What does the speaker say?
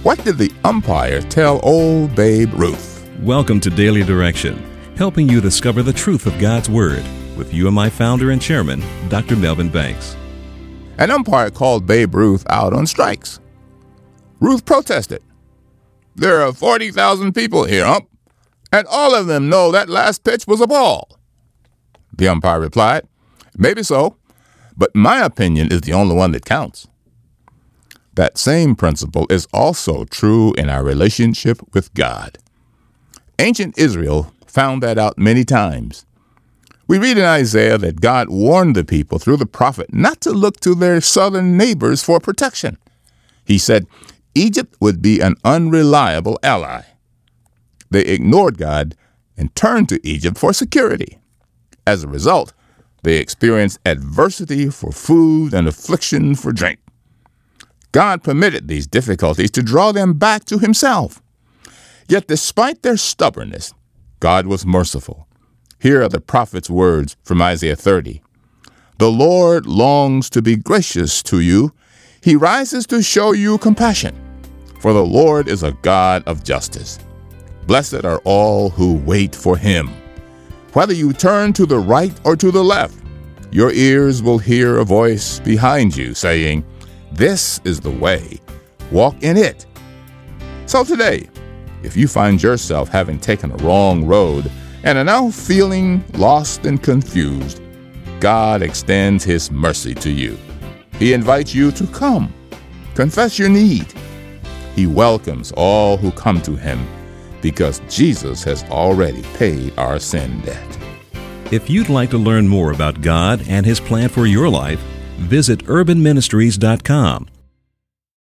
What did the umpire tell old Babe Ruth? Welcome to Daily Direction, helping you discover the truth of God's Word with UMI founder and chairman, Dr. Melvin Banks. An umpire called Babe Ruth out on strikes. Ruth protested. "There are 40,000 people here, ump, and all of them know that last pitch was a ball." The umpire replied, "Maybe so, but my opinion is the only one that counts." That same principle is also true in our relationship with God. Ancient Israel found that out many times. We read in Isaiah that God warned the people through the prophet not to look to their southern neighbors for protection. He said Egypt would be an unreliable ally. They ignored God and turned to Egypt for security. As a result, they experienced adversity for food and affliction for drink. God permitted these difficulties to draw them back to himself. Yet despite their stubbornness, God was merciful. Here are the prophet's words from Isaiah 30. "The Lord longs to be gracious to you. He rises to show you compassion. For the Lord is a God of justice. Blessed are all who wait for him. Whether you turn to the right or to the left, your ears will hear a voice behind you saying, 'This is the way. Walk in it.'" So today, if you find yourself having taken a wrong road and are now feeling lost and confused, God extends his mercy to you. He invites you to come, confess your need. He welcomes all who come to him because Jesus has already paid our sin debt. If you'd like to learn more about God and his plan for your life, visit urbanministries.com